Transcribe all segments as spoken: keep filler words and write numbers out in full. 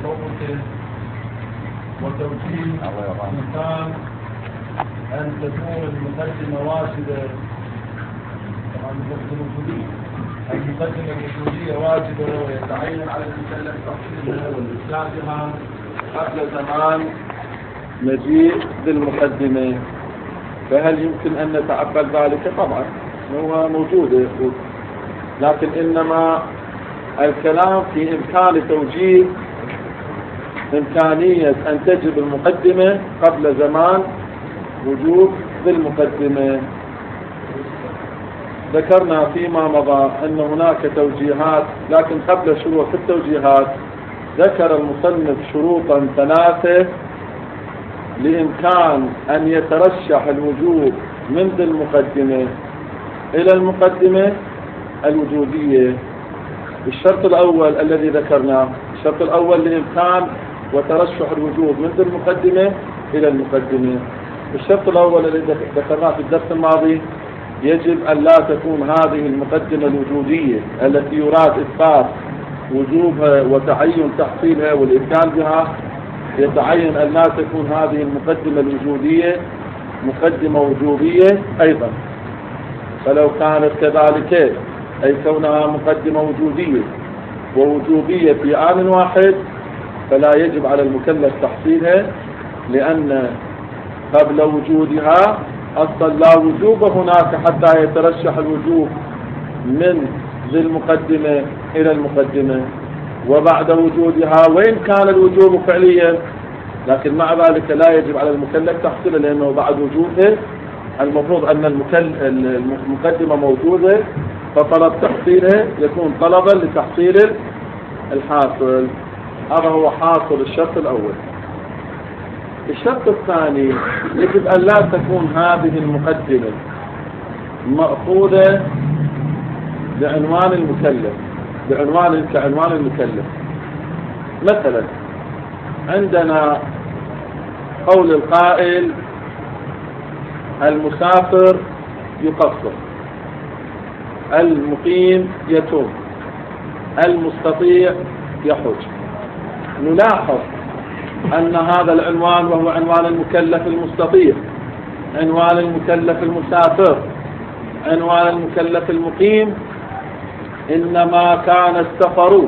تفوت وتوجيه الإنسان أن تكون المقدمة واجبة. طبعا المقدمة الوجودية واجبة ويتعين على المكلف تحصيلها والإسلام بها قبل زمان مجيء بالمقدمة. فهل يمكن أن نتعبد ذلك؟ طبعا هو موجود، لكن إنما الكلام في إمكان توجيه إمكانية أن تجب المقدمة قبل زمان وجوب بالمقدمة. ذكرنا فيما مضى أن هناك توجيهات، لكن قبل شروع في التوجيهات ذكر المصنف شروطا ثلاثة لإمكان أن يترشح الوجوب من ذي المقدمة إلى المقدمة الوجودية. الشرط الأول الذي ذكرناه، الشرط الأول لإمكان وترشح الوجوب من ذي المقدمة إلى المقدمة. الشرط الأول الذي ذكرناه في الدرس الماضي، يجب أن لا تكون هذه المقدمة الوجودية التي يراد إثبات وجوبها وتعين تحصيلها والإتيان بها، يتعين أن لا تكون هذه المقدمة الوجودية مقدمة وجوبية أيضا. فلو كانت كذلك، أي كونها مقدمة وجودية ووجوبية في آن واحد، فلا يجب على المكلف تحصيلها، لأن قبل وجودها أصلا لا وجوب هناك حتى يترشح الوجوب من ذي المقدمة إلى المقدمة. وبعد وجودها وإن كان الوجوب فعليا، لكن مع ذلك لا يجب على المكلف تحصيله، لأنه بعد وجوده المفروض أن المقدمة موجودة، فطلب تحصيله يكون طلبا لتحصيل الحاصل. هذا هو حاصل الشرط الأول. الشرط الثاني، يجب أن لا تكون هذه المقدمة مأخوذة بعنوان المكلف، بعنوان كعنوان المكلف. مثلا عندنا قول القائل المسافر يقصر، المقيم يتوب، المستطيع يحج. نلاحظ أن هذا العنوان وهو عنوان المكلف المستطيع، عنوان المكلف المسافر، عنوان المكلف المقيم، إنما كان السفر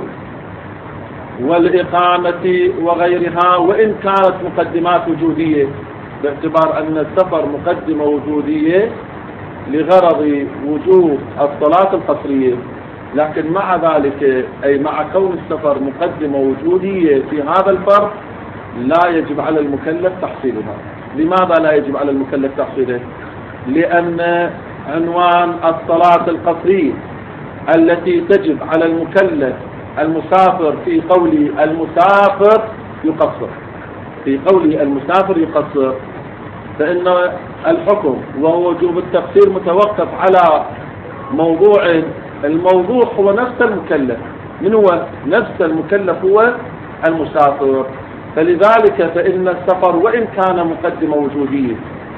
والإقامة وغيرها وإن كانت مقدمات وجودية، باعتبار أن السفر مقدمة وجودية لغرض وجوب الصلاة القصرية، لكن مع ذلك أي مع كون السفر مقدمة وجودية في هذا الفرق لا يجب على المكلف تحصيلها. لماذا لا يجب على المكلف تحصيلها؟ لأن عنوان الصلاة القصرية التي تجب على المكلف المسافر في قول المسافر يقصر، في قول المسافر يقصر، فإن الحكم وهو وجوب التقصير متوقف على موضوع، الموضوع هو نفس المكلف. من هو نفس المكلف؟ هو المسافر. فلذلك فإن السفر وإن كان مقدمة وجودية،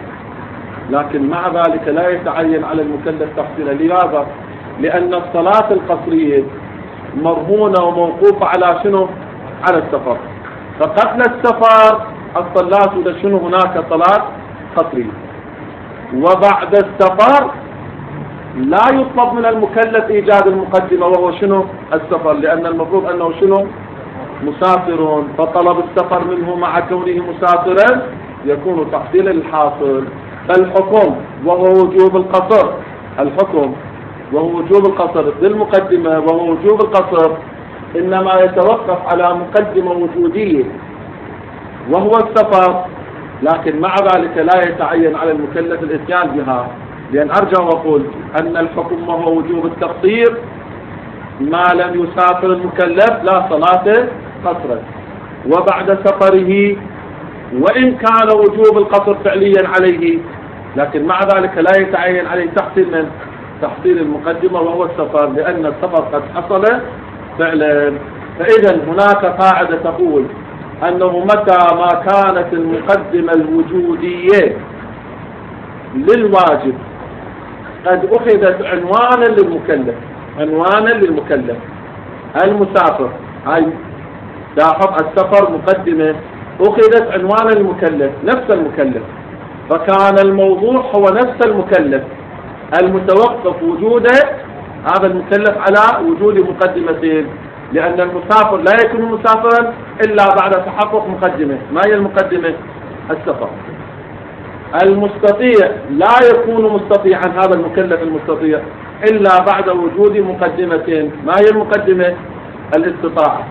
لكن مع ذلك لا يتعين على المكلف تحصيلها. لماذا؟ لأن الصلاة القصرية مرهونة وموقوفة على شنو؟ على السفر. فقبل السفر الصلاة شنو؟ هناك صلاة قصرية. وبعد السفر لا يطلب من المكلف إيجاد المقدمة وهو شنو؟ السفر، لأن المفروض أنه شنو؟ مسافر، فطلب السفر منه مع كونه مسافرا يكون تحصيلا للحاصل. فالحكم وهو وجوب القصر، الحكم وهو وجوب القصر بالمقدمة وهو وجوب القصر إنما يتوقف على مقدمة وجودية وهو السفر، لكن مع ذلك لا يتعين على المكلف الإتيان بها. لأن أرجع وأقول أن الحكم وهو وجوب التقصير ما لم يسافر المكلف لا صلاة قصرا. وبعد سفره وإن كان وجوب القصر فعليا عليه، لكن مع ذلك لا يتعين عليه تحصيل من تحصيل المقدمة وهو السفر، لأن السفر قد حصل فعلا. فإذا هناك قاعدة تقول أنه متى ما كانت المقدمة الوجودية للواجب قد أخذت عنوانا للمكلف، عنوانا للمكلف المسافر، أي لاحظ السفر مقدمة أخذت عنوان المكلف نفس المكلف، فكان الموضوع هو نفس المكلف المتوقف وجوده هذا المكلف على وجود مقدمتين، لأن المسافر لا يكون مسافرا إلا بعد تحقق مقدمة. ما هي المقدمة؟ السفر. المستطيع لا يكون مستطيعا هذا المكلف المستطيع إلا بعد وجود مقدمتين. ما هي المقدمة؟ الاستطاعة.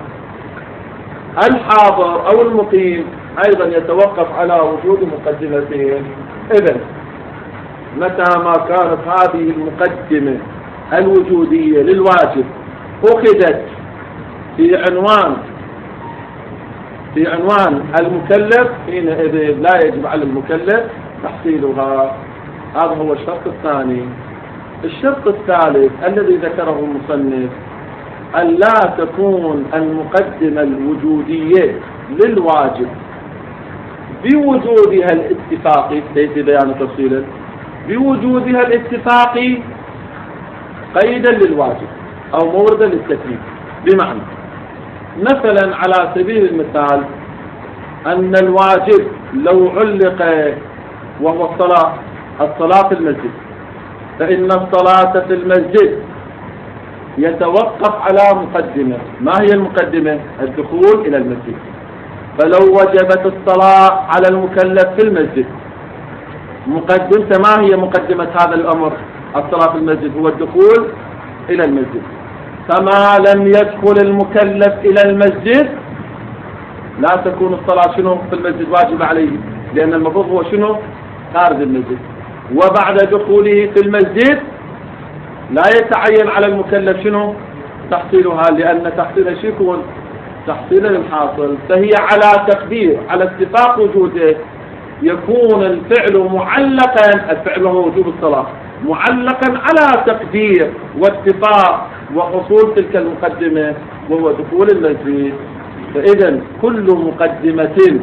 الحاضر أو المقيم أيضا يتوقف على وجود مقدمتين. إذن متى ما كانت هذه المقدمة الوجودية للواجب أخذت في عنوان في عنوان المكلف، حينئذ لا يجب على المكلف تحصيلها. هذا هو الشرط الثاني. الشرط الثالث الذي ذكره المصنف أن لا تكون المقدمة الوجودية للواجب بوجودها الاتفاقي، ليس بيان تفصيلا، بوجودها الاتفاقي قيدا للواجب أو موردا للتكليف. بمعنى مثلا على سبيل المثال أن الواجب لو علق وهو الصلاة الصلاة في المسجد، فإن الصلاة في المسجد يتوقف على مقدمة. ما هي المقدمة؟ الدخول إلى المسجد. فلو وجبت الصلاة على المكلف في المسجد، مقدمة ما هي مقدمة هذا الأمر؟ الصلاة في المسجد هو الدخول إلى المسجد. فما لم يدخل المكلف إلى المسجد لا تكون الصلاة شنو في المسجد واجب عليه، لأن المفروض هو شنو خارج المسجد. وبعد دخوله في المسجد لا يتعين على المكلف شنو تحصيلها، لأن تحصيل شيء يكون تحصيلا للحاصل. فهي على تقدير على اتفاق وجوده يكون الفعل معلقا، الفعل هو وجوب الصلاة، معلقا على تقدير واتفاق وحصول تلك المقدمة وهو دخول المسجد. فإذا كل مقدمة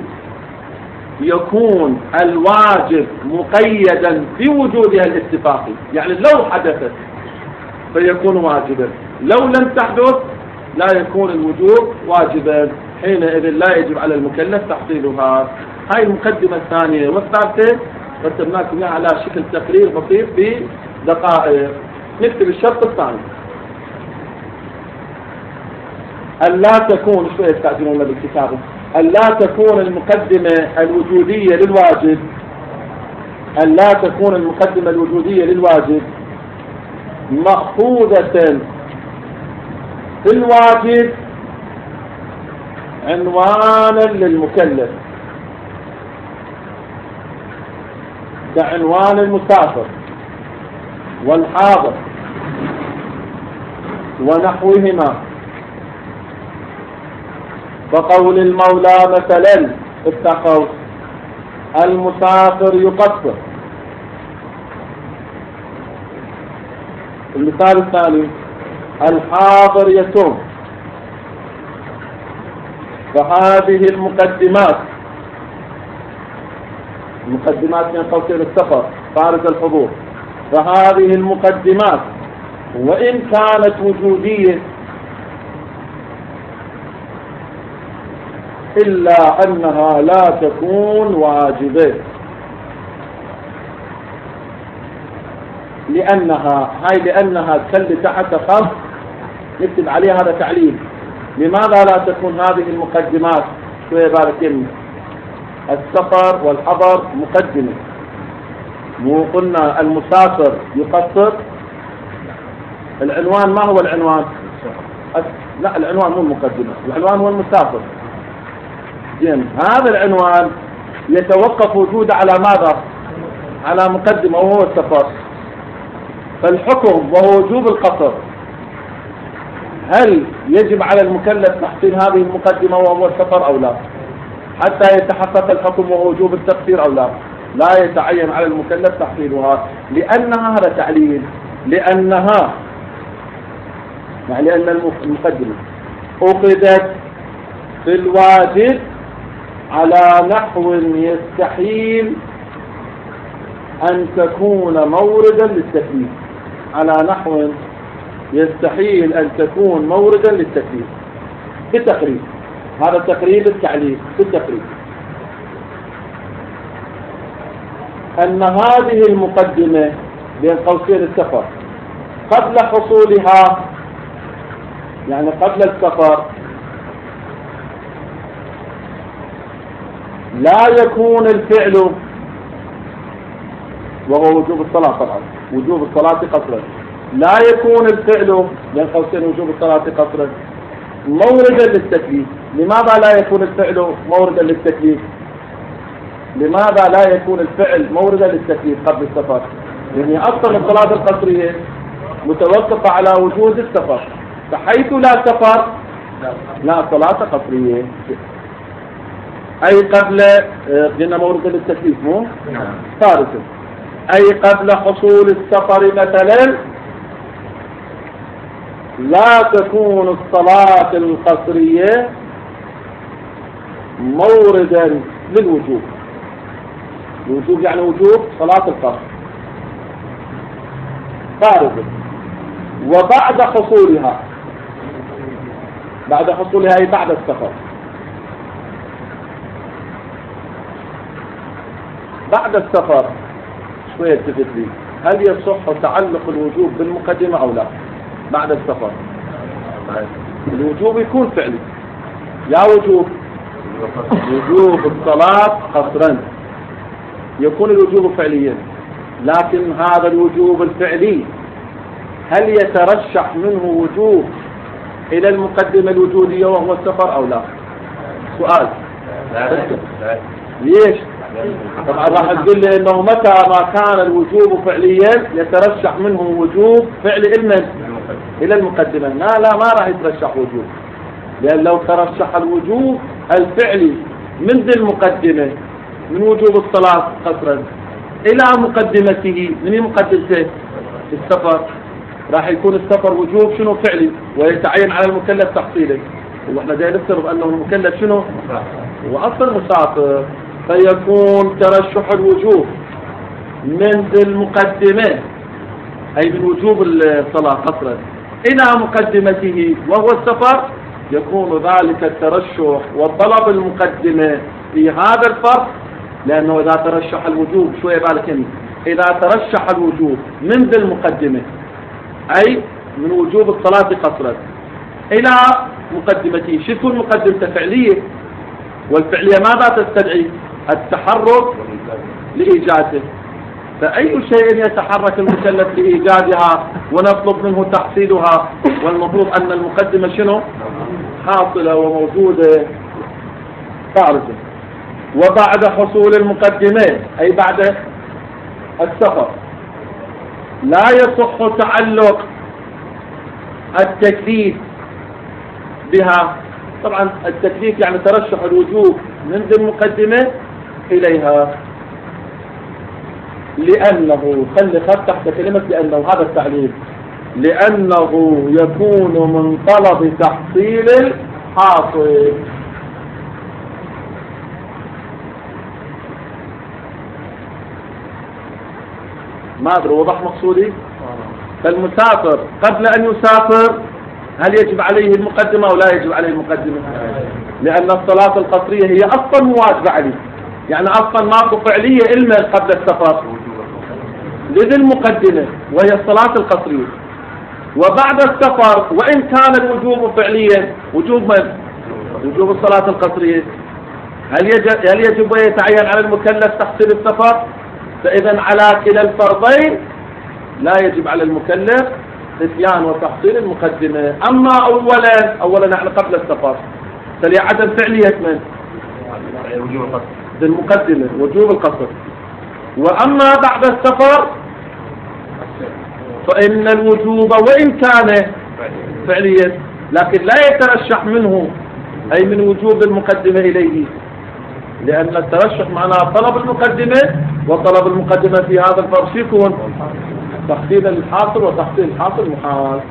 يكون الواجب مقيدا بوجودها الاتفاقي، يعني لو حدثت فيكون واجبا، لو لم تحدث لا يكون الوجوب واجبا، حينئذ لا يجب على المكلف تحصيلها. هاي المقدمة الثانية. والثالثة رتبناكم اياها على شكل تقرير بسيط بدقائق. نكتب الشرط الثاني أن لا تكون شوية تعجلون بالكتابة أن لا تكون المقدمة الوجودية للواجب أن لا تكون المقدمة الوجودية للواجب مأخوذة في الواجب عنوانا للمكلف كعنوان المسافر والحاضر ونحوهما. فقول المولى مثلا اتقوا المسافر يقصر. المثال الثاني الحاضر يصوم. فهذه المقدمات المقدمات من قوسين السفر فارز الحضور. فهذه المقدمات وإن كانت وجودية إلا أنها لا تكون واجبة، لأنها هاي لأنها تخلي تحت خط نكتب عليها هذا تعليل. لماذا لا تكون هذه المقدمات شوية باركين؟ السفر والحضر مقدمة، مو قلنا المسافر يقصر. العنوان ما هو العنوان؟ لا العنوان مو المقدمة، العنوان هو المسافر. زين هذا العنوان يتوقف وجوده على ماذا؟ على مقدمة وهو السفر. فالحكم وهو وجوب القصر هل يجب على المكلف تحصيل هذه المقدمة وهو السفر أو لا؟ حتى يتحقق الحكم وهو وجوب التقصير أو لا؟ لا يتعين على المكلف تحصيلها، لأنها هذا تعليل لأنها يعني لأن المقدمة أخذت في الواجب على نحو يستحيل أن تكون موردا للتكليف، على نحو يستحيل أن تكون موردا للتكليف. بتقريب هذا تقريب التعليل في التقريب أن هذه المقدمة بين قوسين السفر قبل حصولها، يعني قبل السفر، لا يكون الفعل، وهو وجوب الصلاة طبعا، وجوب الصلاة قصرا، لا يكون الفعل بين قوسين وجوب الصلاة قصرا موردا للتكليف. لماذا لا يكون الفعل موردا للتكليف؟ لماذا لا يكون الفعل موردا للتكليف قبل السفر؟ لأن أصلا الصلاة القصرية متوقفة على وجود السفر، فحيث لا سفر لا صلاة قصرية. أي قبل قلنا موردا للتكليف مو؟ ثالثا أي قبل حصول السفر مثلا لا تكون الصلاة القصرية موردا للوجوب. الوجوب يعني وجوب صلاة القصر. ثالثا وبعد حصولها، بعد حصولها أي بعد السفر، بعد السفر شوية تفت لي، هل يصح تعلق الوجوب بالمقدمة أو لا؟ بعد السفر الوجوب يكون فعلي، يا وجوب وجوب الصلاة قصرا يكون الوجوب فعليا، لكن هذا الوجوب الفعلي هل يترشح منه وجوب إلى المقدمة الوجودية وهو السفر أو لا؟ سؤال. ليش؟ طبعا راح تقول لي انه متى ما كان الوجوب فعليا يترشح منه وجوب فعل الى المقدمة. لا لا ما راح يترشح وجوب، لأن لو ترشح الوجوب الفعلي من ذي المقدمة من وجوب الصلاة قصرا إلى مقدمته، من مقدمته السفر، راح يكون السفر وجوب شنو فعلي ويتعين على المكلف تحصيله. واحنا جاي نفترض انه المكلف شنو؟ هو اصلا مسافر، فيكون ترشح الوجوب من ذي المقدمة أي من وجوب الصلاة قصرا إلى مقدمته وهو السفر، يكون ذلك الترشح وطلب المقدمة في هذا الفرق. لأنه إذا ترشح الوجوب شوية بالك إذا ترشح الوجوب من ذي المقدمة أي من وجوب الصلاة قصرا إلى مقدمته، شو تكون مقدمته؟ فعلية، والفعلية ماذا تستدعي؟ التحرك لإيجاده. فأي شيء يتحرك المكلف لإيجادها ونطلب منه تحصيلها، والمفروض أن المقدمة شنو؟ حاصلة وموجودة. ثالثا وبعد حصول المقدمة أي بعد السفر لا يصح تعلق التكليف بها. طبعا التكليف يعني ترشح الوجوب من ذي المقدمة إليها، لأنه خلي خط تحت كلمة لأنه هذا التعليل، لأنه يكون من طلب تحصيل الحاصل. ما أدري وضح مقصودي؟ فالمسافر قبل أن يسافر هل يجب عليه المقدمة أو لا يجب عليه المقدمة؟ لأن الصلاة القصرية هي أصلا واجبة عليه، يعني أصلا ماكو فعلية إلا قبل السفر لذي المقدمة وهي الصلاة القصرية. وبعد السفر وإن كان الوجوب فعليا، وجوب من؟ وجوب الصلاة القصرية، هل يجب, هل يجب يتعين على المكلف تحصيل السفر؟ فإذا على كلا الفرضين لا يجب على المكلف اتيان وتحصيل المقدمة. أما أولا أولا نحن قبل السفر فلعدم فعلية من؟ وجوب القصر المقدمة وجوب القصر. وأما بعد السفر فإن الوجوب وإن كان فعليا لكن لا يترشح منه أي من وجوب المقدمة إليه، لأن الترشح معناه طلب المقدمة، وطلب المقدمة في هذا الفرق يكون تحصيل الحاصل، وتحصيل الحاصل محال.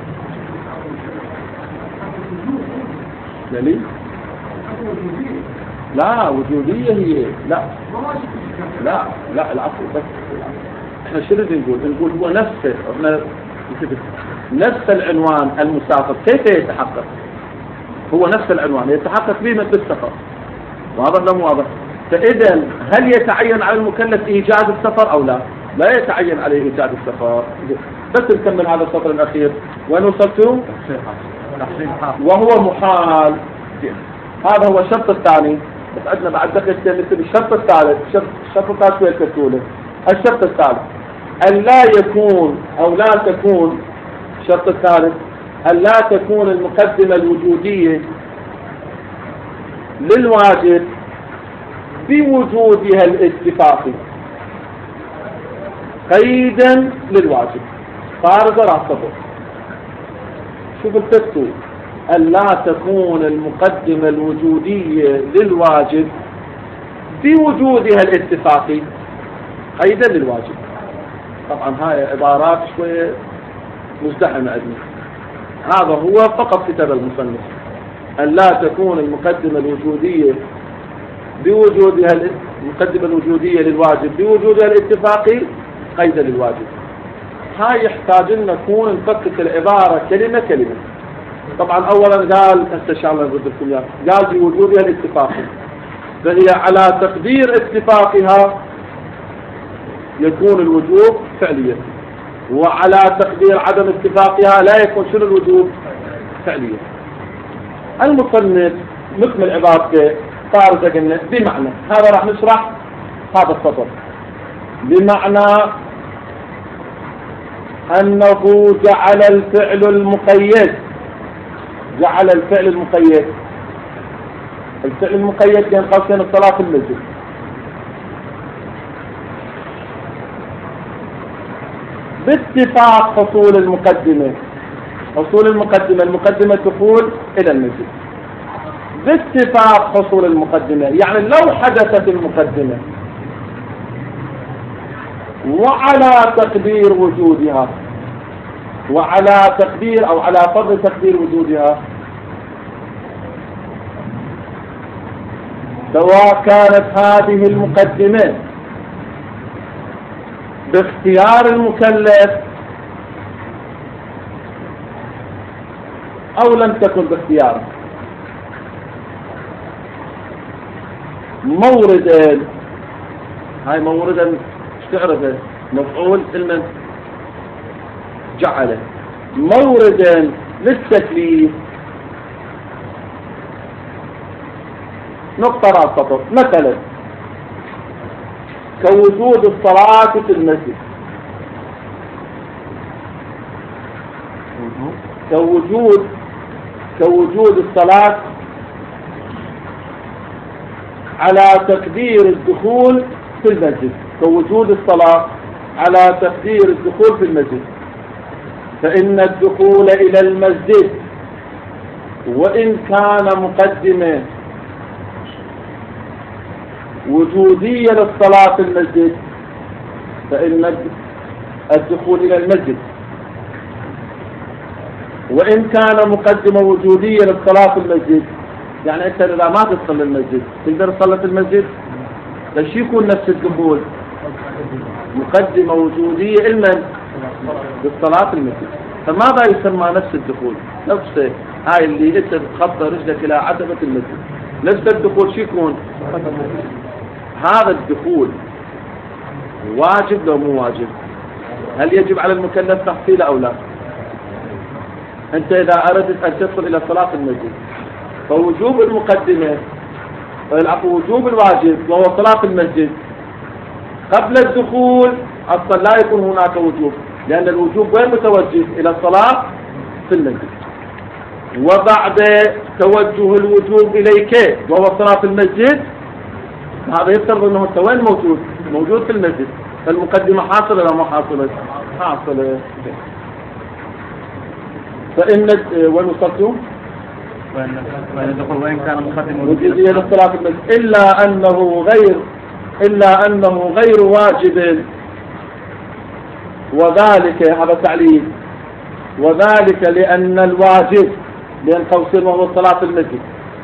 دليل؟ لا وجودية هي لا لا لا العفو، بس احنا شو نريد نقول؟ نقول هو نفسه، احنا نفس العنوان المسافر كيف يتحقق؟ هو نفس العنوان يتحقق به مثل السفر. واضح ولا واضح؟ فإذا هل يتعين على المكلف إيجاد السفر أو لا؟ لا يتعين عليه إيجاد السفر. بس نكمل هذا السطر الأخير. وين وصلتوا؟ وهو محال. هذا هو الشرط الثاني. بس عندنا بعد دقيقتين مثل الشرط الثالث. الشرط الثالث شوية كتولة. الشرط الثالث أن لا يكون أو لا تكون الشرط الثالث أن لا تكون المقدمة الوجودية للواجب بوجودها الاتفاقي قيدا للواجب. فارض العصبة شوف التكتو أن لا تكون المقدمة الوجودية للواجب بوجودها الاتفاقي قيدا للواجب. طبعا هاي عبارات شوية مزدحمة عندنا. هذا هو فقط كتاب المصنف أن لا تكون المقدمة الوجودية بوجودها المقدمة الوجودية للواجب بوجودها الاتفاقي قيدا للواجب. هاي يحتاج أن نكون نفكك العبارة كلمة كلمة. طبعا أولا قال هسه إن شاء الله نرد لكم إياه قال بوجودها الاتفاقي، فهي على تقدير اتفاقها يكون الوجوب فعليا، وعلى تقدير عدم اتفاقها لا يكون شنو الوجوب فعليا. المصنف نكمل عبارته طارزة قلنا بمعنى هذا راح نشرح هذا السطر بمعنى أنه جعل الفعل المقيد جعل الفعل المقيد الفعل المقيد بين قوسين الصلاة في المسجد باتفاق حصول المقدمة حصول المقدمة المقدمة تقول إلى المسجد باتفاق حصول المقدمة، يعني لو حدثت المقدمة وعلى تقدير وجودها وعلى تقدير أو على فرض تقدير وجودها سواء كانت هذه المقدمة باختيار المكلف أو لم تكن باختياره. موردا هاي موردا ايش تعرفه؟ مفعول المن جعله موردا للتكليف. نقطة راس سطر مثلا كوجود الصلاة في المسجد كوجود كوجود الصلاة على تقدير الدخول في المسجد كوجود الصلاة على تقدير الدخول في المسجد، فإن الدخول إلى المسجد وإن كان مقدمة وجودية للصلاة في المسجد فإن الدخول إلى المسجد وإن كان مقدمة وجودية للصلاة في المسجد، يعني أنت إذا ما تدخل المسجد تقدر تصلي في المسجد ليش يكون نفس الدخول مقدمة وجودية إلمن للصلاة في المسجد، فماذا يسمى نفس الدخول؟ نفسه هاي اللي أنت تخطى رجلك إلى عتبة المسجد نفس الدخول شو يكون؟ هذا الدخول واجب لو مو واجب؟ هل يجب على المكلف تحصيله أو لا؟ أنت إذا أردت أن تدخل إلى صلاة المسجد فوجوب المقدمة العفو وجوب الواجب وهو صلاة المسجد قبل الدخول أصلا لا يكون هناك وجوب، لأن الوجوب وين متوجه؟ إلى الصلاة في المسجد، وبعد توجه الوجوب إليك وهو صلاة المسجد هذا يفترض أنه أنت وين موجود؟ موجود في المسجد، فالمقدمة حاصلة ولا ما حاصلة؟ حاصلة. فإن وين وصلتم؟ وين الدخول وين كان مقدم وجودية للصلاة في المسجد إلا أنه غير إلا أنه غير واجب، وذلك هذا تعليل وذلك لأن الواجب بين قوسين وهو الصلاة في المسجد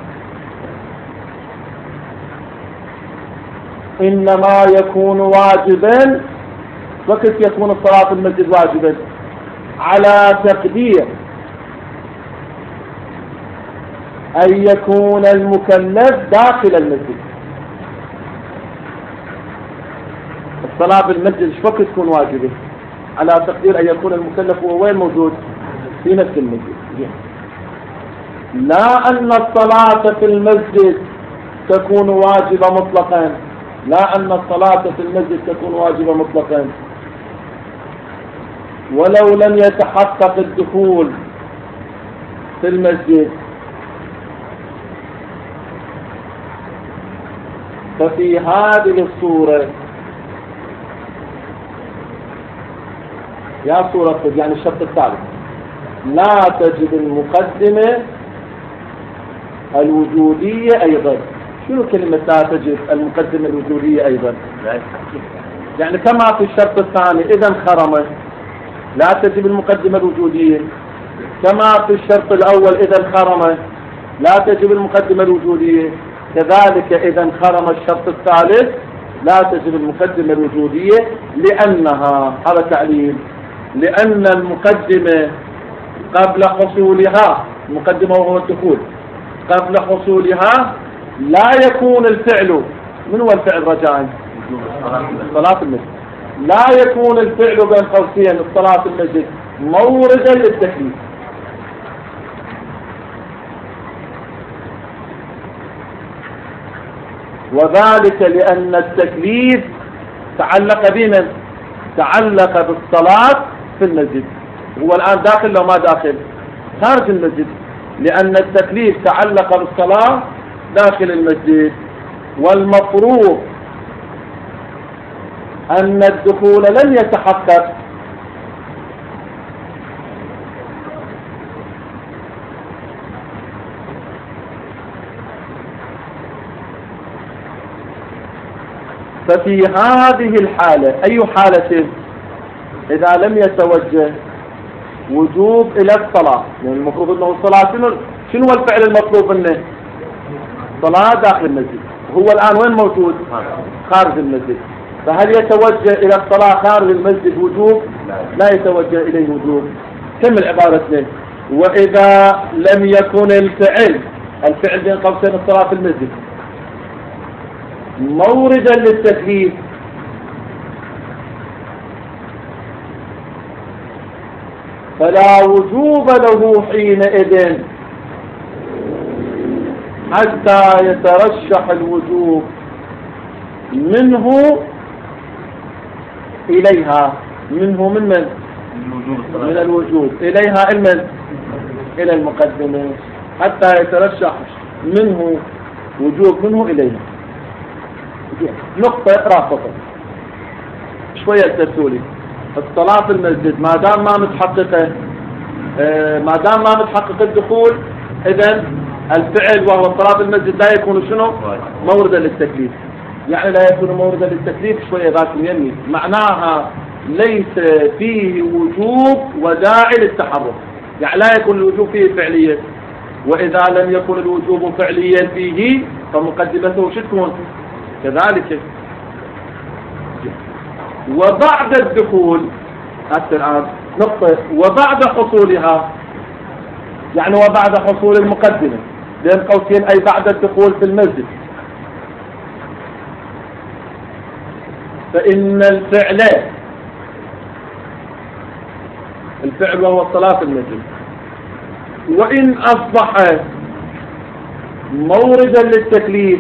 إنما يكون واجبا وكيف يكون الصلاة في المسجد واجبا؟ على تقدير أن يكون المكلف داخل المسجد. الصلاة بالمسجد ايش وقت تكون واجبة؟ على تقدير أن يكون المكلف هو وين موجود؟ في نفس المسجد. لا أن الصلاة في المسجد تكون واجبة مطلقا، لا أن الصلاة في المسجد تكون واجبة مطلقا ولو لم يتحقق الدخول في المسجد. ففي هذه الصورة يا صورة يعني الشرط الثالث لا تجب المقدمة الوجودية أيضا. شنو كلمة لا تجب المقدمة الوجودية أيضا؟ يعني كما في الشرط الثاني إذا انخرم لا تجب المقدمة الوجودية، كما في الشرط الأول إذا انخرم لا تجب المقدمة الوجودية، كذلك إذا انخرم الشرط الثالث لا تجب المقدمة الوجودية. لأنها هذا تعليل، لأن المقدمة قبل حصولها، المقدمة وهو الدخول، قبل حصولها لا يكون الفعل. من هو الفعل رجاء؟ صلاة المسجد. لا يكون الفعل بين قوسين الصلاة المسجد موردا للتكليف. وذلك لأن التكليف تعلق بمن؟ تعلق بالصلاة في المسجد. هو الآن داخل لو ما داخل؟ خارج المسجد، لأن التكليف تعلق بالصلاة داخل المسجد. والمفروض أن الدخول لن يتحقق ففي هذه الحالة، أي حالة؟ إذا لم يتوجه وجوب إلى الصلاة، يعني المفروض أنه الصلاة شنو شنو الفعل المطلوب منه؟ صلاة داخل المسجد. هو الآن وين موجود؟ خارج المسجد. فهل يتوجه إلى الصلاة خارج المسجد وجوب؟ لا يتوجه إليه وجوب. كم العبارة اثنين. وإذا لم يكن الفعل، الفعل بين قوسين الصلاة في المسجد، موردا للتكليف، فلا وجوب له حينئذ حتى يترشح الوجوب منه إليها. منه من من؟ من الوجوب إليها المن؟ إلى المقدمة، حتى يترشح منه وجوب منه إليها. نقطة اقرأ فقط شوية ترسولي. الصلاة في المسجد ما دام ما متحققة، ما دام ما متحقق الدخول، إذن الفعل وهو الصلاة في المسجد لا يكون شنو؟ موردا للتكليف. يعني لا يكون موردا للتكليف شوية ذاك اليمين، معناها ليس فيه وجوب وداعي للتحرك، يعني لا يكون الوجوب فيه فعليا. وإذا لم يكن الوجوب فعليا فيه فمقدمته شو تكون؟ كذلك. وبعد الدخول حتى الآن نقطة، وبعد حصولها، يعني وبعد حصول المقدمة بين قوسين أي بعد الدخول في المسجد، فإن الفعل الفعل وهو الصلاة في المسجد وإن أصبح موردا للتكليف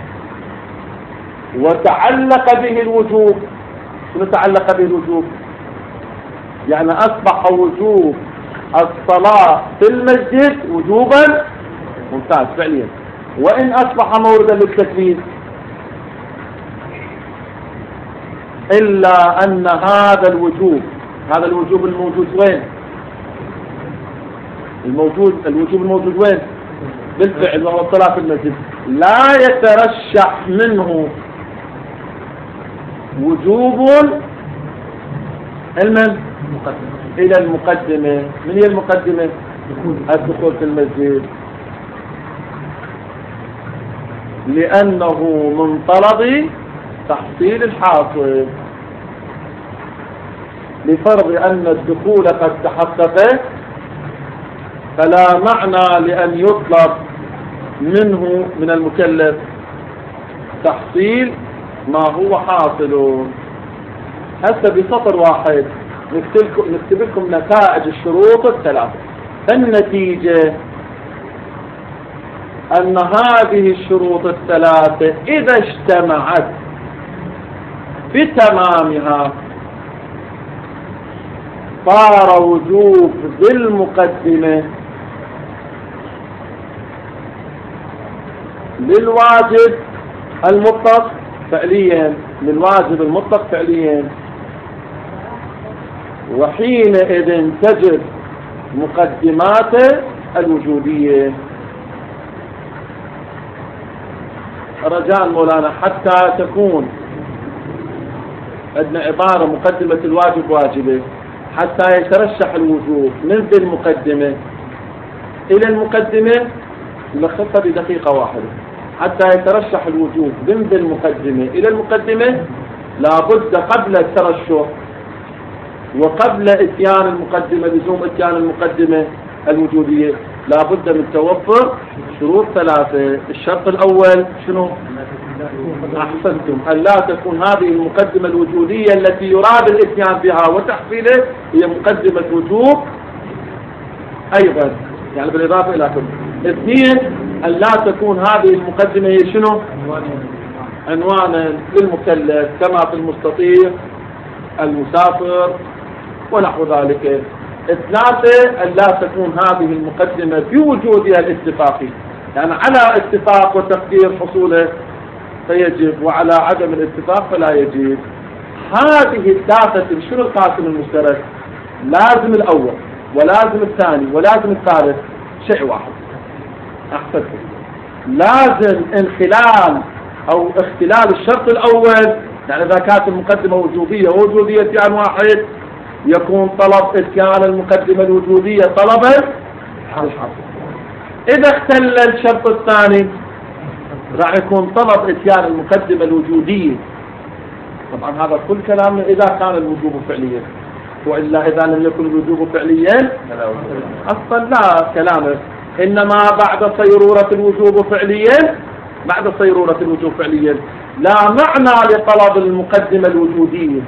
وتعلق به الوجوب. شنو تعلق به الوجوب؟ يعني أصبح وجوب الصلاة في المسجد وجوبا ممتاز فعليا. وإن أصبح موردا للتكليف إلا أن هذا الوجوب، هذا الوجوب الموجود وين؟ الموجود الوجوب الموجود وين؟ بالفعل وهو الصلاة في المسجد، لا يترشح منه وجوب المن؟ إلى المقدمة. من هي المقدمة؟ الدخول في المسجد، لأنه من طلب تحصيل الحاصل. لفرض أن الدخول قد تحقق فلا معنى لأن يطلب منه من المكلف تحصيل ما هو حاصل. هسه بسطر واحد نكتب لكم نتائج الشروط الثلاثة. النتيجة أن هذه الشروط الثلاثة إذا اجتمعت بتمامها صار وجوب بالمقدمة للواجب المطلق فعليا للواجب المطلق فعليا، وحينئذ تجب مقدماته الوجودية. رجاء مولانا حتى تكون عندنا عبارة مقدمة الواجب واجبة حتى يترشح الوجوب من ذي المقدمة إلى المقدمة نلخصها بدقيقة واحدة. حتى يترشح الوجوب من ذي المقدمة إلى المقدمة لابد قبل الترشح وقبل اتيان المقدمة لزوم اتيان المقدمة الوجودية لابد من توفر شروط ثلاثة. الشرط الأول شنو؟ أحسنتم، أن لا تكون هذه المقدمة الوجودية التي يراد الاتيان بها وتحصيله هي مقدمة وجوب أيضا، يعني بالإضافة إلى كل. اثنين، أن لا تكون هذه المقدمة هي شنو؟ عنوانا للمكلف كما في المستطيع المسافر ونحو ذلك. ثلاثة، أن لا تكون هذه المقدمة بوجودها الاتفاقي، يعني على اتفاق وتقدير حصوله فيجب، وعلى عدم الاتفاق فلا يجب. هذه الثلاثة شنو القاسم المشترك؟ لازم الأول ولازم الثاني ولازم الثالث شيء واحد. أحسنتم، لازم انخلال أو اختلال الشرط الأول، يعني إذا كانت المقدمة وجوبية ووجودية اتيان واحد يكون طلب اتيان المقدمة الوجودية طلبا الحصر. إذا اختل الشرط الثاني راح يكون طلب اتيان المقدمة الوجودية. طبعا هذا كل كلام إذا كان الوجوب فعليا، وإلا إذا لم يكن الوجوب فعليا أصلا لا كلامه. إنما بعد صيرورة الوجوب فعليا بعد صيرورة الوجوب فعليا لا معنى لطلب المقدمة الوجودية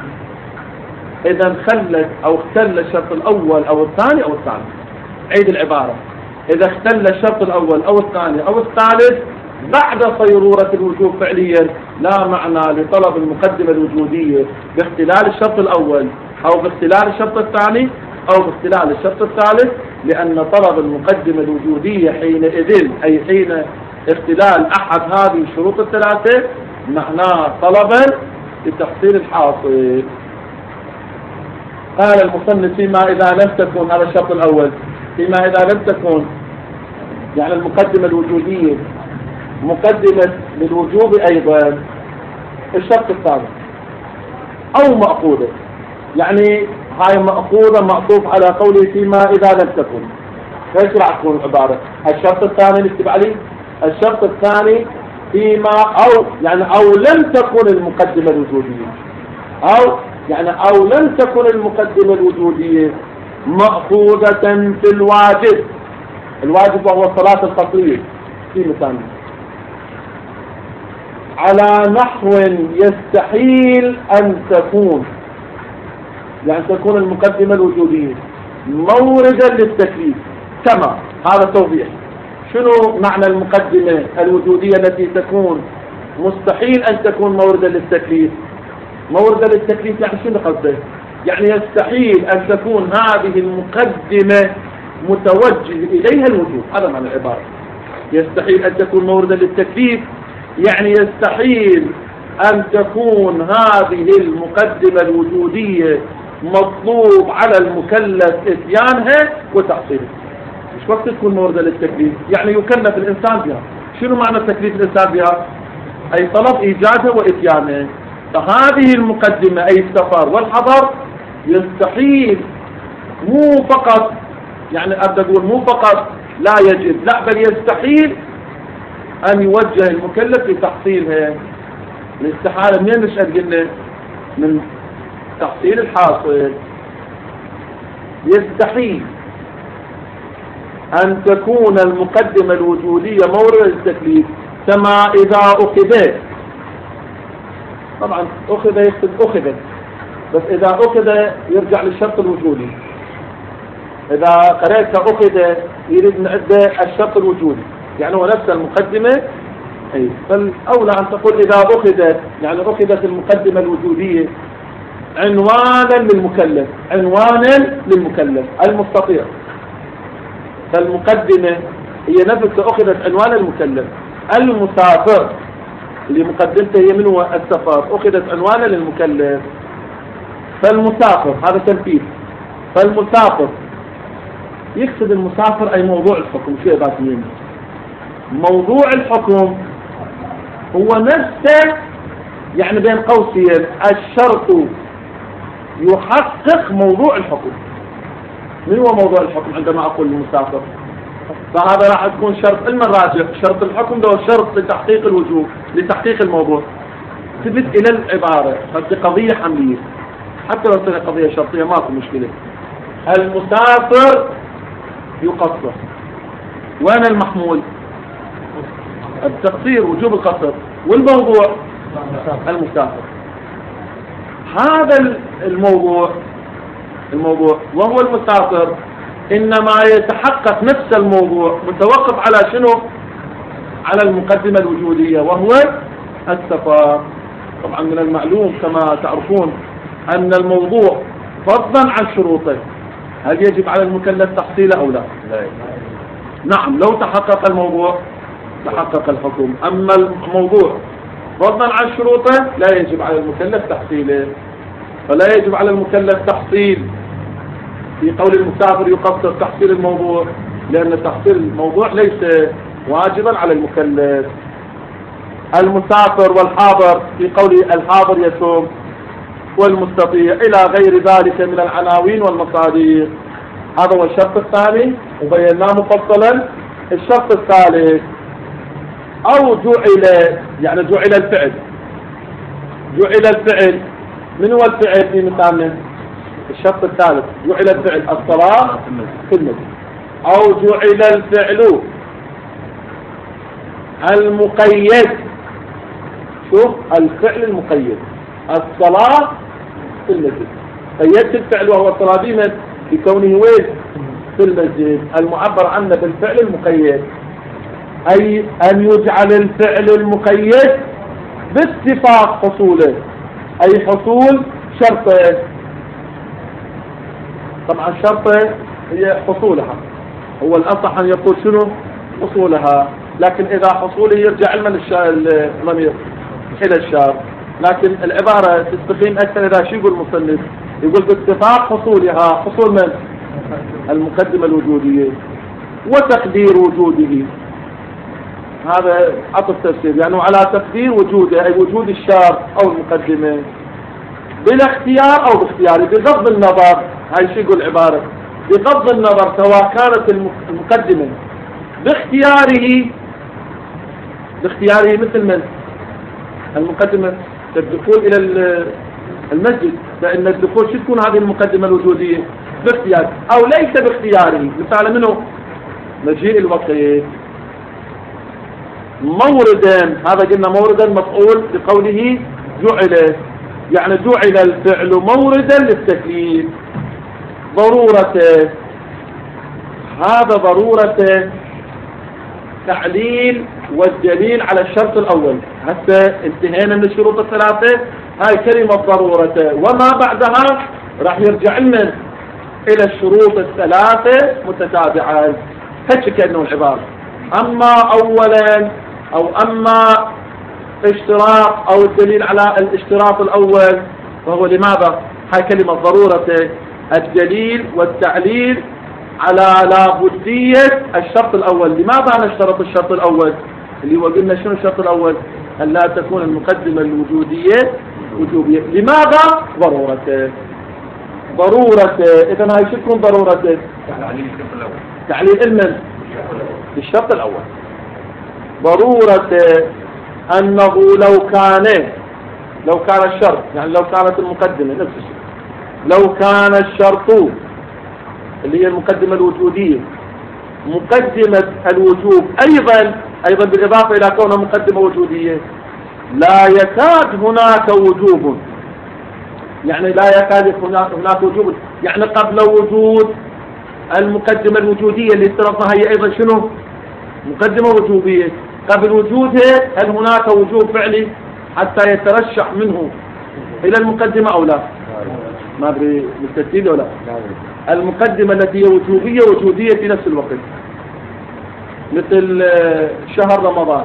إذا خلت أو اختل الشرط الأول أو الثاني أو الثالث. عيد العبارة، إذا اختل الشرط الأول أو الثاني أو الثالث بعد صيرورة الوجوب فعليا لا معنى لطلب المقدمة الوجودية باختلال الشرط الأول أو باختلال الشرط الثاني أو باختلال الشرط الثالث، لأن طلب المقدمة الوجودية حينئذ أي حين اختلال أحد هذه الشروط الثلاثة معناه طلبا لتحصيل الحاصل. قال المصنف فيما إذا لم تكن، هذا الشرط الأول، فيما إذا لم تكن يعني المقدمة الوجودية مقدمة للوجوب أيضا. الشرط الثاني أو مأخوذة، يعني هاي مأخوذة معطوف على قوله فيما إذا لم تكن. ايش راح تكون العبارة؟ الشرط الثاني نكتب عليه الشرط الثاني فيما أو يعني أو لم تكن المقدمة الوجودية، أو يعني أو لم تكن المقدمة الوجودية مأخوذة في الواجب. الواجب وهو الصلاة القصرية في مثال على نحو يستحيل أن تكون، يعني تكون المقدمة الوجودية موردا للتكليف. كما هذا توضيح شنو معنى المقدمة الوجودية التي تكون مستحيل أن تكون موردا للتكليف. موردا للتكليف يعني شنو قصده؟ يعني يستحيل أن تكون هذه المقدمة متوجه إليها الوجوب. هذا معنى العبارة، يستحيل أن تكون موردا للتكليف، يعني يستحيل أن تكون هذه المقدمة الوجودية مطلوب على المكلف اتيانها وتحصيلها. مش وقت تكون موردا للتكليف، يعني يكلف الإنسان بها. شنو معنى تكليف الإنسان بها؟ أي طلب إيجادها وإتيانها. فهذه المقدمة أي السفر والحضر يستحيل، مو فقط يعني أبدأ أقول مو فقط لا يجب، لا بل يستحيل أن يوجه المكلف لتحصيلها. الاستحالة منين نشأت؟ قلنا من تحصيل الحاصل. يستحيل أن تكون المقدمة الوجودية مورد للتكليف، كما إذا أخذت، طبعا أخذ يقصد أخذت، بس إذا أخذ يرجع للشرط الوجودي. إذا قرأت أخذ يريد نعد الشرط الوجودي، يعني هو نفس المقدمة. أي فالأولى أن تقول إذا أخذت، يعني أخذت المقدمة الوجودية عنوانا للمكلف، عنوانا للمكلف المستطيع. فالمقدمة هي نفسها أخذت عنوانا للمكلف. المسافر اللي مقدمته هي من هو السفر، أخذت عنوانا للمكلف. فالمسافر هذا تنفيذ. فالمسافر يقصد المسافر أي موضوع الحكم. شو ذات مين؟ موضوع الحكم هو نفسه، يعني بين قوسين الشرط يحقق موضوع الحكم. من هو موضوع الحكم عندما أقول المسافر؟ فهذا راح تكون شرط المراجع. شرط الحكم ده شرط لتحقيق الوجوب، لتحقيق الموضوع. تثبت إلى العبارة هذه قضية حملية، حتى لو كانت قضية شرطية ماكو مشكلة. المسافر يقصر. وين المحمول؟ التقصير، وجوب القصر. والموضوع المسافر. هذا الموضوع الموضوع وهو المسافر إنما يتحقق نفس الموضوع متوقف على شنو؟ على المقدمة الوجودية وهو السفر. طبعا من المعلوم كما تعرفون أن الموضوع فضلا عن شروطه، هل يجب على المكلف تحصيله أو لا؟ نعم، لو تحقق الموضوع تحقق الحكم. أما الموضوع فضلا عن شروطه لا يجب على المكلف تحصيله. فلا يجب على المكلف تحصيل في قول المسافر يقصر تحصيل الموضوع، لأن تحصيل الموضوع ليس واجبا على المكلف. المسافر والحاضر في قول الحاضر يصوم والمستطيع إلى غير ذلك من العناوين والمصادر. هذا هو الشرط الثاني وبيناه مفصلا. الشرط الثالث أو جعل، يعني جعل الفعل. جعل الفعل، من هو الفعل في مثالنا؟ الشرط الثالث جعل الفعل الصلاة في المسجد. أو جعل الفعل المقيد. شوف الفعل المقيد الصلاة في المسجد. قيدت الفعل وهو الصلاة ديما بكونه وين؟ في المسجد. المعبر عنه بالفعل المقيد أي أن يجعل الفعل المقيد باتفاق حصوله، أي حصول شرطه. طبعا شرطه هي حصولها، هو الأصح أن يقول شنو؟ حصولها. لكن إذا حصوله يرجع علما الضمير إلى الشرط. لكن العبارة تستقيم أكثر إذا شو يقول المصنف؟ يقول باتفاق حصولها. حصول من؟ المقدمة الوجودية وتقدير وجوده. هذا عطف تفسير، يعني على تقدير وجوده أي وجود الشرط أو المقدمة بلا اختيار أو باختياره، بغض النظر. هاي شو يقول العبارة؟ بغض النظر سواء كانت المقدمة باختياره باختياره مثل من؟ المقدمة الدخول إلى المسجد، فإن الدخول شو تكون هذه المقدمة الوجودية؟ باختيار أو ليس باختياره. مثال منه مجيء الوقت. موردا، هذا قلنا موردا مفعول بقوله جعل، يعني جعل الفعل موردا للتكليف. ضرورته، هذا ضرورته تعليل والدليل على الشرط الأول. حتى انتهينا من الشروط الثلاثة. هاي كلمة ضرورته وما بعدها راح يرجع لنا إلى الشروط الثلاثة متتابعة. هيك كأنه العبارة. أما أولا أو أما اشتراط أو الدليل على الاشتراط الأول فهو لماذا؟ هاي كلمة ضرورته الدليل والتعليل على لابدية الشرط الأول. لماذا نشترط الشرط الأول؟ اللي هو قلنا شنو الشرط الأول؟ أن لا تكون المقدمة الوجودية وجوبية. لماذا؟ ضرورته. ضرورته. إذا هاي شو تكون ضرورته؟ تعليل المن الشرط الأول. ضرورته أنه لو كان لو كان الشرط، يعني لو كانت المقدمة نفس الشيء، لو كان الشرط اللي هي المقدمة الوجودية مقدمة الوجوب أيضا أيضا بالإضافة إلى كونها مقدمة وجودية لا يكاد هناك وجوب، يعني لا يكاد هناك وجوب، يعني قبل وجود المقدمة الوجودية اللي افترضناها هي أيضا شنو؟ مقدمة وجوبية. قبل وجودها هل هناك وجوب فعلي حتى يترشح منه إلى المقدمة أو لا؟ ما أدري مستفيد ولا؟ المقدمة التي هي وجوبية وجودية في نفس الوقت، مثل شهر رمضان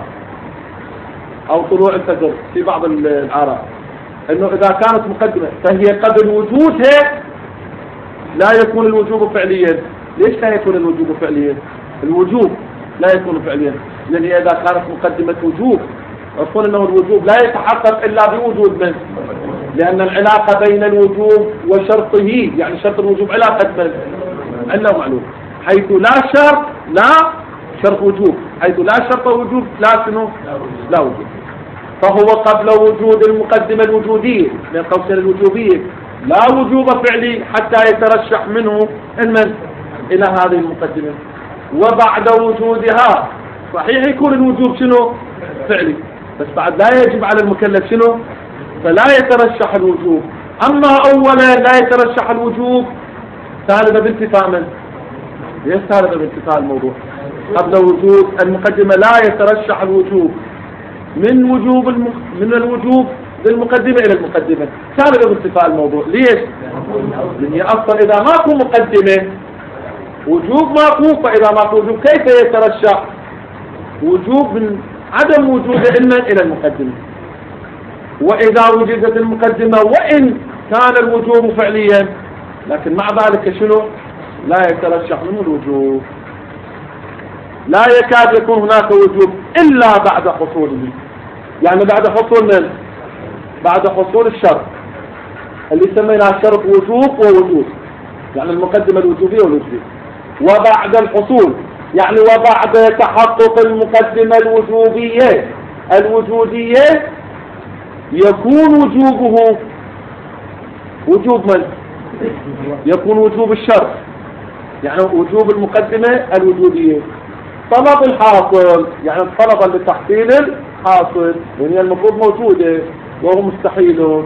أو طلوع الفجر في بعض الآراء، إنه إذا كانت مقدمة فهي قبل وجودها لا يكون الوجوب فعليا. ليش لا يكون الوجوب فعليا؟ الوجوب لا يكون فعليا لأن إذا كانت مقدمة وجوب أقول أنه الوجوب لا يتحقق إلا بوجود منه، لأن العلاقة بين الوجوب وشرطه، يعني شرط الوجوب علاقة من علة ومعلوم، حيث لا شرط لا شرط وجوب، حيث لا شرط وجوب لا شنو لا وجوب. فهو قبل وجود المقدمة الوجودية من قوسين الوجوبية لا وجوب فعلي حتى يترشح منه المن إلى هذه المقدمة، وبعد وجودها صحيح يكون الوجوب شنو فعلي، بس بعد لا يجب على المكلف شنو، فلا يترشح الوجوب. أما أولا لا يترشح الوجوب سالبة بانتفاء من؟ ليش سالبة بانتفاء الموضوع؟ قبل وجود المقدمة لا يترشح الوجوب من وجوب الم... من الوجوب للمقدمة إلى المقدمة، سالبة بانتفاء الموضوع. ليش؟ لأن أصلا إذا ماكو مقدمة وجوب ماكو، فإذا ماكو وجوب كيف يترشح وجوب من عدم وجود إما إلى المقدمة؟ وإذا وجدت المقدمة وإن كان الوجوب فعليا لكن مع ذلك شنو لا يترشح منه الوجوب، لا يكاد يكون هناك وجوب إلا بعد حصوله، يعني بعد حصول من بعد حصول الشرط اللي سميناه شرط وجوب ووجود، يعني المقدمة الوجوبية والوجوبية. وبعد الحصول يعني وبعد تحقق المقدمة الوجوبية الوجودية يكون وجوبه وجوب من؟ يكون وجوب الشرط، يعني وجوب المقدمة الوجودية. طلب الحاصل يعني الطلب لتحصيل الحاصل وهي المفروض موجودة وهو مستحيل.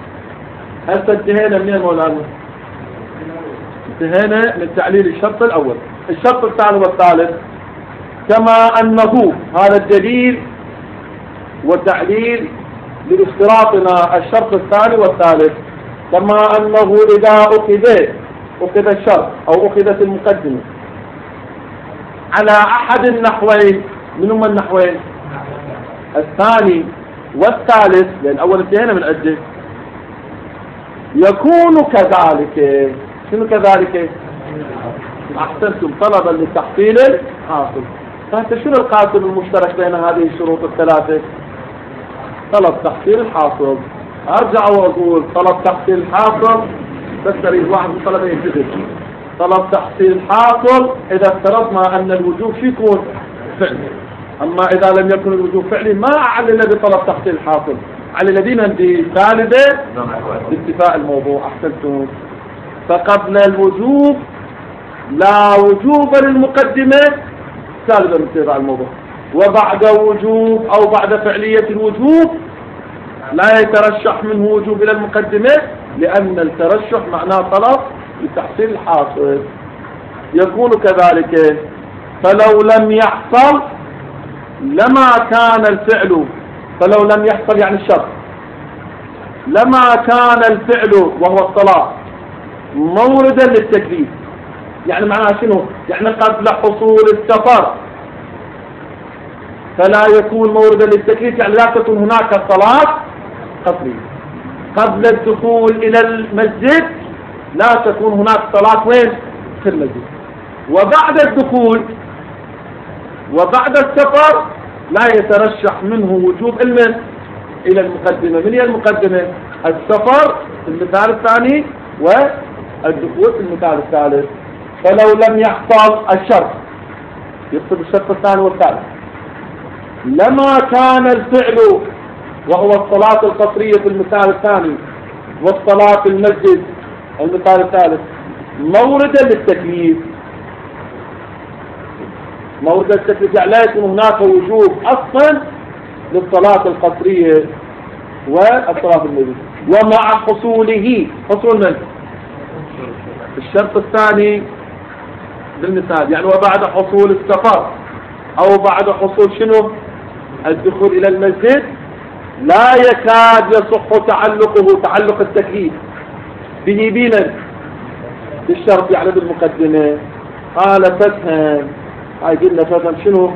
هسه انتهينا من مولانا؟ انتهينا من تعليل الشرط الأول. الشرط الثاني والثالث كما أنه هذا الدليل والتعليل لاشتراطنا الشرط الثاني والثالث، كما أنه إذا أخذ أخذ الشرط أو أخذت المقدمة على أحد النحوين، من هما النحوين؟ الثاني والثالث، لأن أول انتهينا من عدة، يكون كذلك. شنو كذلك؟ أحسنتم، طلبا لتحصيل الحاصل. فأنت شنو القاسم المشترك بين هذه الشروط الثلاثة؟ طلب تحصيل الحاصل. أرجع وأقول طلب تحصيل الحاصل تستري الواحد من طلبه ينتظر. طلب تحصيل الحاصل إذا افترضنا أن الوجوب يكون فعلي، أما إذا لم يكن الوجوب فعلي ما أعلل بطلب تحصيل الحاصل، على الذين عندي ثالثة باتفاء الموضوع. أحسنتم. فقبل الوجوب لا وجوب للمقدمة سالبا باتفاء الموضوع، وبعد وجوب أو بعد فعلية الوجوب لا يترشح منه وجوب إلى المقدمة، لأن الترشح معناه طلب لتحصيل الحاصل. يكون كذلك. فلو لم يحصل لما كان الفعل، فلو لم يحصل يعني الشرط، لما كان الفعل وهو الصلاة موردا للتكليف. يعني معناه شنو؟ يعني قبل حصول السفر فلا يكون موردا للتكليف، يعني لا تكون هناك صلاة قصرية. قبل الدخول إلى المسجد لا تكون هناك صلاة وين؟ في المسجد. وبعد الدخول وبعد السفر لا يترشح منه وجوب المن إلى المقدمة. من هي المقدمة؟ السفر في المثال الثاني والدخول في المثال الثالث. فلو لم يحصل الشرط، يكتب الشرط الثاني والثالث، لما كان الفعل وهو الصلاة القصرية في المثال الثاني والصلاة في المسجد المثال الثالث موردا للتكليف. مورد التكليف، يعني لا يكون هناك وجوب أصلا للصلاة القصرية والصلاة النبي، ومع حصوله. حصول من؟ الشرط الثاني بالمثال، يعني وبعد حصول السفر أو بعد حصول شنو؟ الدخول إلى المسجد، لا يكاد يصح تعلقه تعلق التكليف به بنا بالشرط، يعني بالمقدمة. قال تفهم، هاي قلنا تفهم شنو؟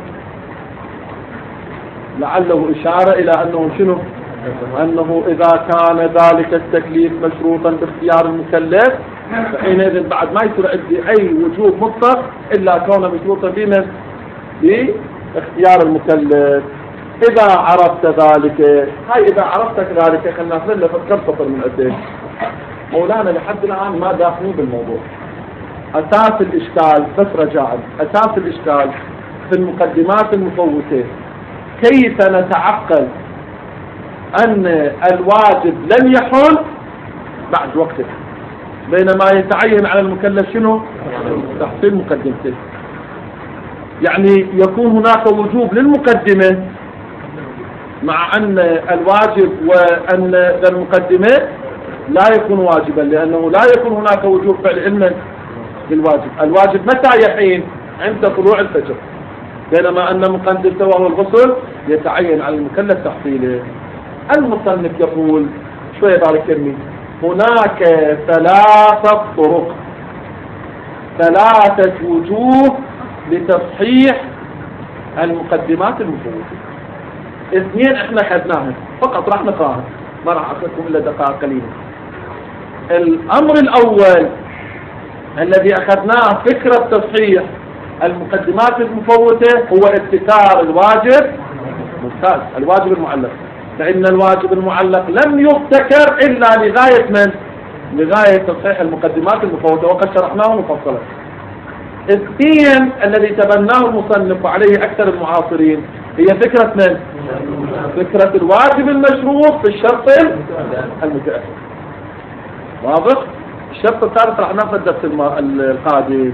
لعله إشارة إلى أنه شنو؟ أنه إذا كان ذلك التكليف مشروطا باختيار المكلف، فحينئذ بعد ما يصير عندي أي وجوب مطلق إلا كونه مشروطا بمن؟ باختيار المكلف. إذا عرفت ذلك، هاي إذا عرفت ذلك خلنا نخلنا كم سطر من قديش. مولانا لحد الآن ما داخلين بالموضوع. أساس الإشكال بس رجاء، أساس الإشكال في المقدمات المفوتة، كيف نتعقل أن الواجب لن يحل بعد وقته، بينما يتعين على المكلف شنو؟ تحصيل مقدمته. يعني يكون هناك وجوب للمقدمة مع أن الواجب وأن المقدمة لا يكون واجبا، لأنه لا يكون هناك وجوب فعل علما للواجب. الواجب متى يحين؟ عند طلوع الفجر، بينما أن مقدمته وهو الغسل يتعين على المكلف تحصيله. المصنف يقول شوية بارك كلمي، هناك ثلاثة طرق، ثلاثة وجوه لتصحيح المقدمات المفوتة. اثنين احنا خدناها فقط، راح نقراها، ما راح اخذكم الا دقائق قليلة. الامر الاول الذي اخذناه فكرة تصحيح المقدمات المفوتة هو ابتكار الواجب. ممتاز، الواجب المعلق، فإن الواجب المعلق لم يبتكر إلا لغاية من؟ لغاية تصحيح المقدمات المفوتة، وقد شرحناه مفصلا. اثنين الذي تبناه المصنف وعليه أكثر المعاصرين هي فكرة من؟ فكرة الواجب المشروط في الشرط المتأخر. واضح؟ الشرط الثالث راح ناخذ الدرس القادم.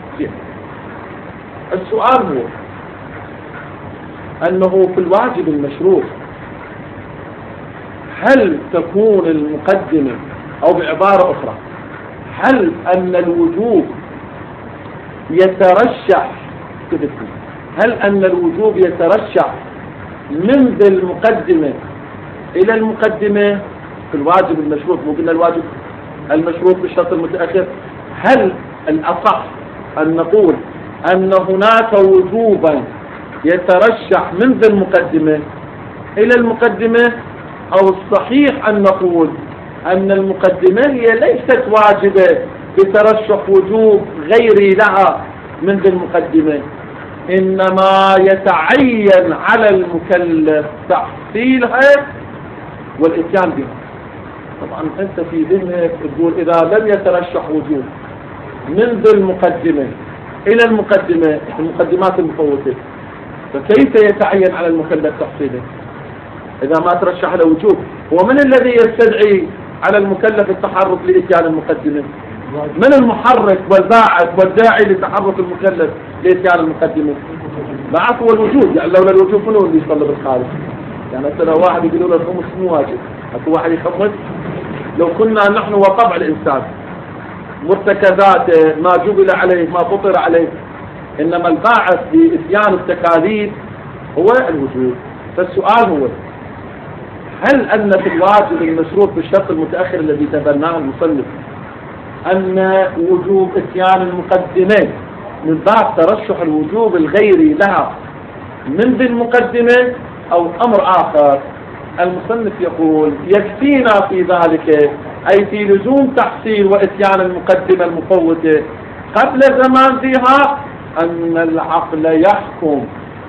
السؤال هو أنه في الواجب المشروط هل تكون المقدمة، أو بعبارة أخرى، هل أن الوجوب يترشح، هل أن الوجوب يترشح من ذي المقدمة إلى المقدمة في الواجب المشروط؟ مو قلنا الواجب المشروط بالشرط المتأخر، هل الأصح أن نقول أن هناك وجوبا يترشح من ذي المقدمة إلى المقدمة، أو الصحيح أن نقول أن المقدمة هي ليست واجبة بترشح وجوب غيري لها من ذي المقدمة، إنما يتعين على المكلف تحصيلها والإتيان بها؟ طبعا أنت في ذهنك تقول إذا لم يترشح وجوب من ذي المقدمة إلى المقدمة، المقدمات المفوتة، فكيف يتعين على المكلف تحصيله إذا ما ترشح له وجوب؟ ومن الذي يستدعي على المكلف التحرك لإتيان المقدمة؟ من المحرك والباعث والداعي لتحرك المكلف لإتيان المقدمة؟ بعث هو الوجوب، يعني لولا الوجوب منو اللي يصلي بالخارج؟ يعني مثلا واحد يقول له الخمس مو واجب، حتى واحد يخمس. لو كنا نحن وطبع الإنسان مرتكزاته ما جبل عليه ما فطر عليه، إنما الباعث بإتيان التكاليف هو الوجوب. فالسؤال هو هل أن في الواجب المشروط بالشرط المتأخر الذي تبناه المصنف أن وجوب إتيان المقدمة من باب ترشح الوجوب الغيري لها من ذي المقدمة، أو أمر آخر؟ المصنف يقول يكفينا في ذلك، أي في لزوم تحصيل وإتيان المقدمة المفوتة قبل زمان فيها، أن العقل يحكم.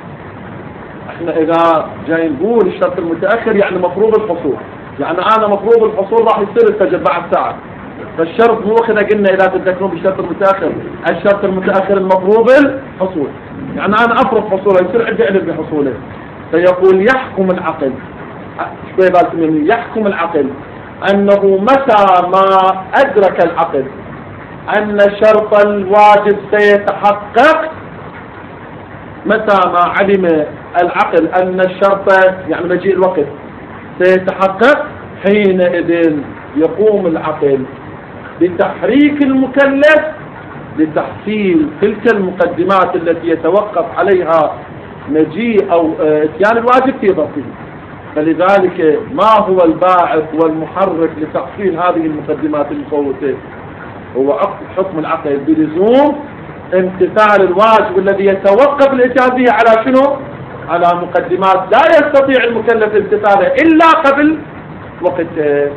احنا إذا جاي نقول الشرط المتأخر يعني مفروض الحصول، يعني أنا مفروض الحصول راح يصير الفجر بعد ساعة، فالشرط مو اخذ قلنا إذا تذكرون بالشرط المتأخر، الشرط المتأخر المفروض الحصول، يعني أنا أفرض حصوله يصير عندي علم بحصوله. فيقول يحكم العقل، شوي بالك مني، يحكم العقل أنه متى ما أدرك العقل أن شرط الواجب سيتحقق متى ما علم العقل أن الشرط يعني مجيء الوقت سيتحقق، حينئذ يقوم العقل بتحريك المكلف لتحصيل تلك المقدمات التي يتوقف عليها مجيء أو اتيان الواجب في ظرفه. فلذلك ما هو الباعث والمحرك لتحصيل هذه المقدمات المفوتة؟ هو حكم العقل بلزوم امتثال الواجب الذي يتوقف الاتيان به على شنو؟ على مقدمات لا يستطيع المكلف امتثالها إلا قبل وقته.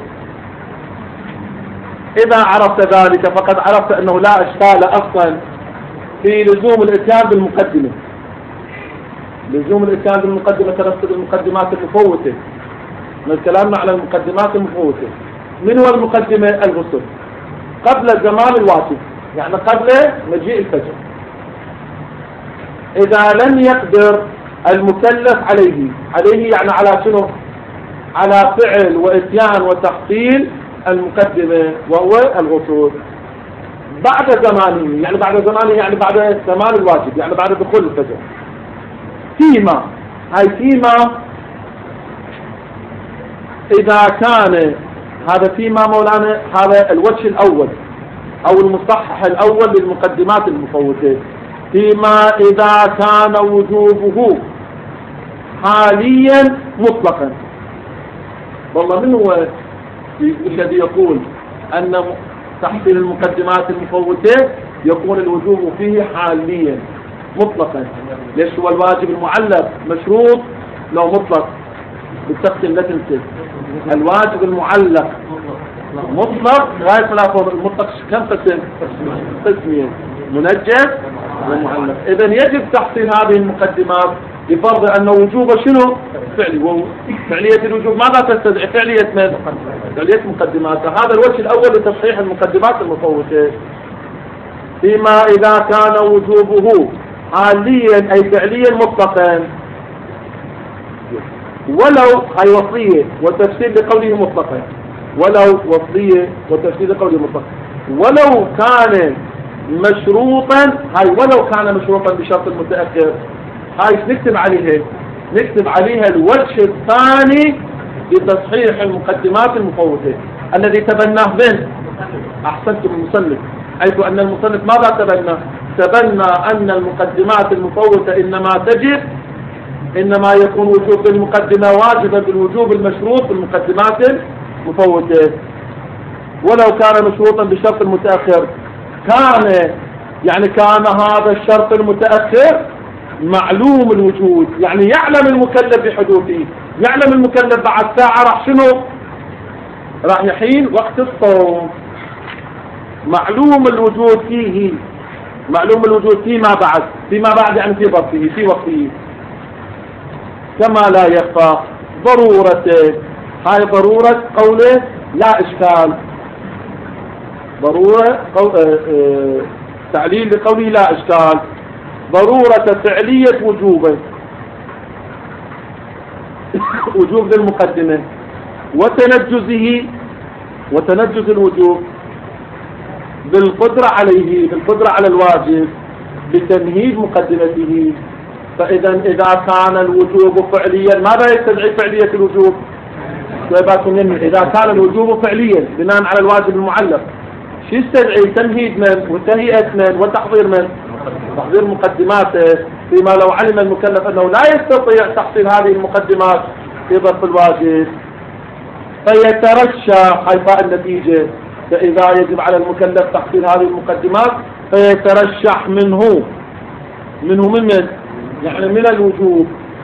إذا عرفت ذلك فقد عرفت أنه لا إشكال أصلا في لزوم الاتيان بالمقدمة. لزوم الاتيان بالمقدمة تنفذ المقدمات المفوتة. من كلامنا على المقدمات المفوتة، من هو المقدمة؟ الغسل قبل زمان الواجب، يعني قبل مجيء الفجر. إذا لم يقدر المكلف عليه عليه يعني على شنو؟ على فعل واتيان وتحصيل المقدمة وهو الغسل بعد زمانه، يعني بعد زمانه يعني بعد زمان الواجب، يعني بعد دخول الفجر. فيما هاي فيما إذا كان هذا فيما مولانا هذا الوجه الأول أو المصحح الأول للمقدمات المفوتة. فيما إذا كان وجوبه حاليا مطلقا. والله من هو الذي يقول أن تحصيل المقدمات المفوتة يكون الوجوب فيه حاليا مطلقا؟ ليش هو الواجب المعلق مشروط لو مطلق بالتقسيم لا تنسى. الواجب المعلق مطلق غاية لا المطلق كم قسم؟ قسمين، منجز ومعلق. إذا يجب تحصيل هذه المقدمات بفرض أن وجوب شنو؟ فعلي. فعلية الوجوب ماذا تستدعي؟ فعلية من؟ فعلية مقدمات. هذا الوجه الأول لتصحيح المقدمات المفوتة. فيما إذا كان وجوبه حاليا أي فعليا مطلقا، ولو هي وصية وتفسير لقوله مطلقا، ولو وصية وتفسير لقوله مطلقا، ولو كان مشروطا، هاي ولو كان مشروطا بشرط المتأخر، هاي نكتب عليها نكتب عليها الوجه الثاني لتصحيح المقدمات المفوتة الذي تبناه من أحسنتم المصنف، حيث أن المصنف ماذا تبنى؟ تبنى أن المقدمات المفوتة إنما تجب إنما يكون وجوب المقدمة واجبا بالوجوب المشروط بالمقدمات المفوتة. ولو كان مشروطا بشرط المتأخر كان يعني كان هذا الشرط المتأخر معلوم الوجود، يعني يعلم المكلف بحدوثه، يعلم المكلف بعد ساعة راح شنو؟ راح يحين وقت الصوم، معلوم الوجود فيه، معلوم الوجود فيما بعد، فيما بعد يعني في ظرفه في وقته، كما لا يخفى ضرورته. هاي ضرورة قوله لا إشكال، ضرورة قول... اه اه تعليل لقوله لا إشكال. ضرورة فعلية وجوبه وجوب للمقدمة وتنجزه وتنجز الوجوب بالقدرة عليه، بالقدرة على الواجب بتمهيد مقدمته. فإذا إذا كان الوجوب فعليا ماذا يستدعي فعلية الوجوب؟ إذا كان الوجوب فعليا بناء على الواجب المعلق شو يستدعي؟ تمهيد من وتهيئة من وتحضير من؟ تحضير مقدماته. فيما لو علم المكلف أنه لا يستطيع تحصيل هذه المقدمات في ظرف الواجب فيترشح حيث النتيجة. فإذا يجب على المكلف تحصيل هذه المقدمات فيترشح منه منه من من؟ يعني من الوجوب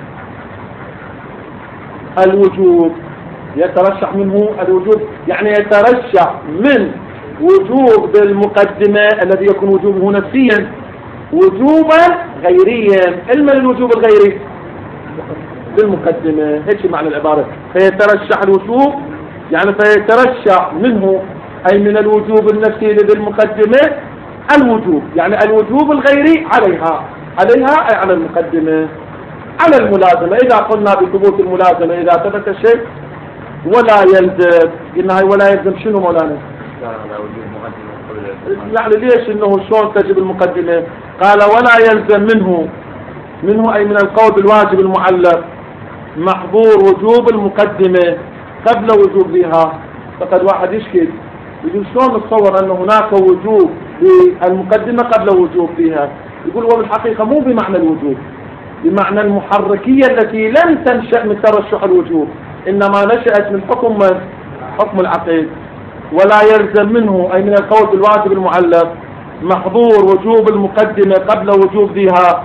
الوجوب يترشح منه الوجوب، يعني يترشح من وجوب المقدمة الذي يكون وجوبه نفسيا وجوبا غيريا. علم الوجوب الغيري بالمقدمة، هيك معنى العبارة. فيترشح الوجوب يعني فيترشح منه أي من الوجوب النفسي للمقدمة الوجوب، يعني الوجوب الغيري عليها عليها أي على المقدمة. على الملازمة إذا قلنا بثبوت الملازمة إذا ثبت الشيء ولا يلزم، قلنا هاي ولا يلزم شنو مولانا؟ يعني ليش انه شلون تجب المقدمة؟ قال ولا يلزم منه منه أي من القول بالواجب المعلق محظور وجوب المقدمة قبل وجوب بها. فقد واحد يشكل يقول شلون نتصور أن هناك وجوب بالمقدمة قبل وجوب بها؟ يقول هو بالحقيقة مو بمعنى الوجوب، بمعنى المحركية التي لم تنشأ من ترشح الوجوب، إنما نشأت من حكم من؟ حكم العقيد. ولا يلزم منه أي من القول بالواجب المعلق محظور وجوب المقدمة قبل وجوب بها،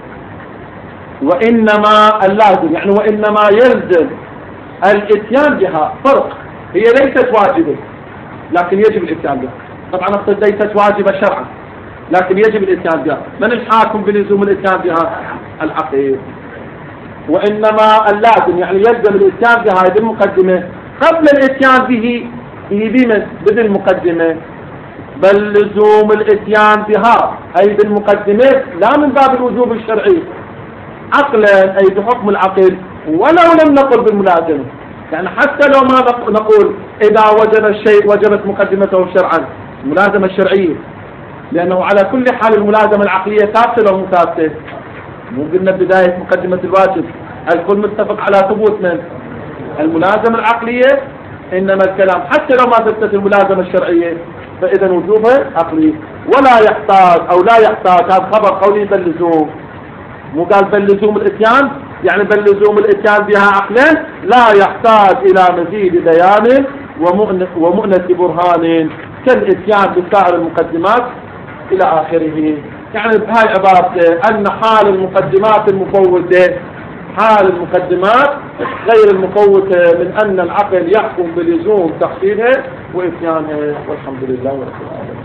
وإنما اللازم يعني وإنما يلزم الاتيان بها. فرق، هي ليست واجبة لكن يجب الاتيان بها. طبعا أقصد ليست واجبة شرعا لكن يجب الاتيان بها. من الحاكم بلزوم الاتيان بها؟ العقيد. وإنما اللازم يعني يلزم الاتيان بها بالمقدمة قبل الاتيان به به بمن؟ بالمقدمة. بل لزوم الاتيان بها أي بالمقدمة لا من باب الوجوب الشرعي عقلا أي بحكم العقل، ولو لم نقل بالملازمة. يعني حتى لو ما نقول إذا وجب الشيء وجبت مقدمته شرعا، الملازمة الشرعية، لأنه على كل حال الملازمة العقلية ثابتة أو مثابتة؟ مو قلنا بداية مقدمة الواجب الكل متفق على ثبوت من الملازمة العقلية، إنما الكلام حتى لو ما ثبتت الملازمة الشرعية فإذا وجوبها عقلي. ولا يحتاج أو لا يحتاج، هذا خبر قولي باللزوم، مو قال باللزوم الاتيان يعني باللزوم الاتيان بها عقلا، لا يحتاج إلى مزيد بيان ومؤنة برهان كالاتيان بسائر المقدمات إلى آخره. يعني بهاي عبارة أن حال المقدمات المفوتة حال المقدمات غير المفوتة من أن العقل يحكم بلزوم تحصيلها وإتيانها. والحمد لله رب العالمين.